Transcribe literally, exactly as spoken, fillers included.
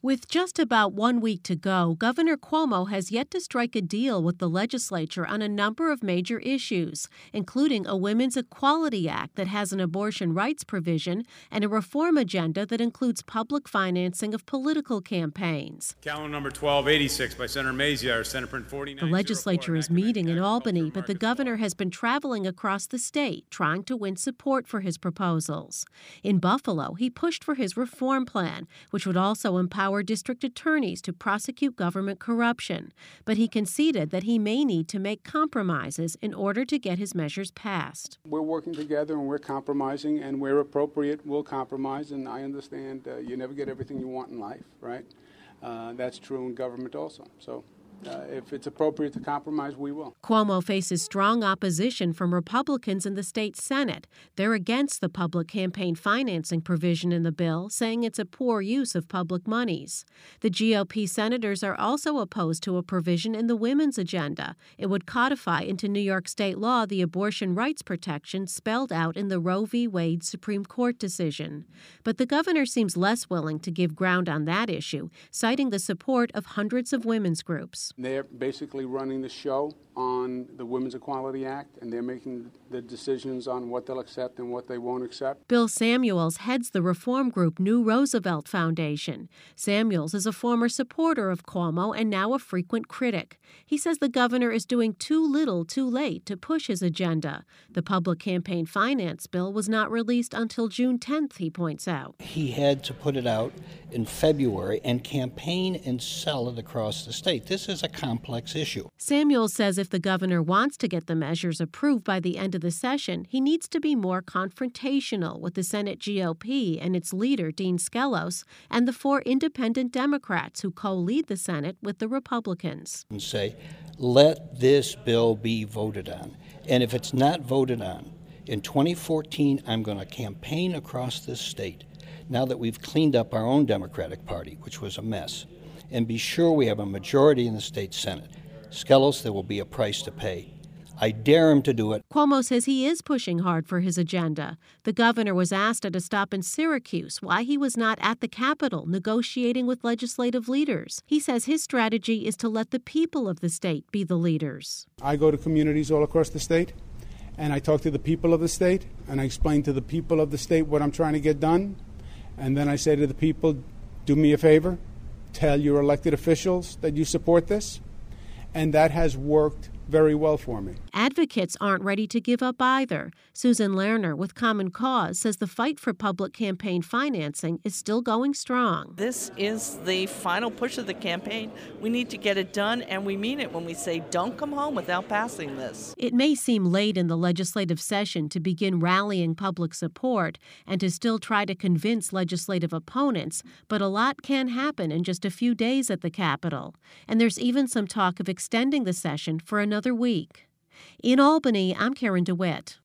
With just about one week to go, Governor Cuomo has yet to strike a deal with the legislature on a number of major issues, including a Women's Equality Act that has an abortion rights provision and a reform agenda that includes public financing of political campaigns. Calendar number twelve eighty-six by Senator Maziarz, Senate Print forty-nine. The legislature is meeting in Albany, but the governor has been traveling across the state trying to win support for his proposals. In Buffalo, he pushed for his reform plan, which would also empower district attorneys to prosecute government corruption, but he conceded that he may need to make compromises in order to get his measures passed. We're working together and we're compromising, and where appropriate, we'll compromise, and I understand uh, you never get everything you want in life, right? Uh, that's true in government also. So. Uh, if it's appropriate to compromise, we will. Cuomo faces strong opposition from Republicans in the state Senate. They're against the public campaign financing provision in the bill, saying it's a poor use of public monies. The G O P senators are also opposed to a provision in the women's agenda. It would codify into New York state law the abortion rights protection spelled out in the Roe v. Wade Supreme Court decision. But the governor seems less willing to give ground on that issue, citing the support of hundreds of women's groups. They're basically running the show on the Women's Equality Act, and they're making the decisions on what they'll accept and what they won't accept. Bill Samuels heads the reform group New Roosevelt Foundation. Samuels is a former supporter of Cuomo and now a frequent critic. He says the governor is doing too little too late to push his agenda. The public campaign finance bill was not released until June tenth, he points out. He had to put it out in February and campaign and sell it across the state. This is a complex issue. Samuels says if the governor wants to get the measures approved by the end of the session, he needs to be more confrontational with the Senate G O P and its leader, Dean Skelos, and the four independent Democrats who co-lead the Senate with the Republicans. And say, let this bill be voted on. And if it's not voted on, in twenty fourteen, I'm going to campaign across this state, now that we've cleaned up our own Democratic Party, which was a mess, and be sure we have a majority in the state Senate. Skelos, there will be a price to pay. I dare him to do it. Cuomo says he is pushing hard for his agenda. The governor was asked at a stop in Syracuse why he was not at the Capitol negotiating with legislative leaders. He says his strategy is to let the people of the state be the leaders. I go to communities all across the state, and I talk to the people of the state, and I explain to the people of the state what I'm trying to get done. And then I say to the people, do me a favor, tell your elected officials that you support this. And that has worked very well for me. Advocates aren't ready to give up either. Susan Lerner with Common Cause says the fight for public campaign financing is still going strong. This is the final push of the campaign. We need to get it done, and we mean it when we say don't come home without passing this. It may seem late in the legislative session to begin rallying public support and to still try to convince legislative opponents, but a lot can happen in just a few days at the Capitol. And there's even some talk of extending the session for another week. In Albany, I'm Karen DeWitt.